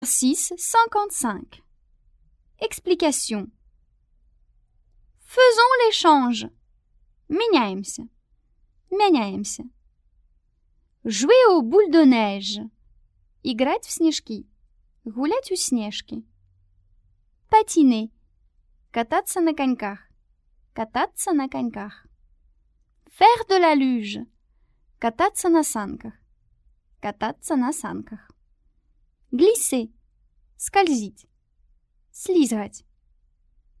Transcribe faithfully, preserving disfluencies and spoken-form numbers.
Exercice cinquante-cinq. Explication. Faisons l'échange. Меняемся. Меняемся. Jouer aux boules de neige. Играть в снежки. Гулять у снежки. Patiner. Кататься на коньках. Кататься на коньках. Faire de la luge. Кататься на санках. Кататься на санках. Glisser. Скользить. Слизать.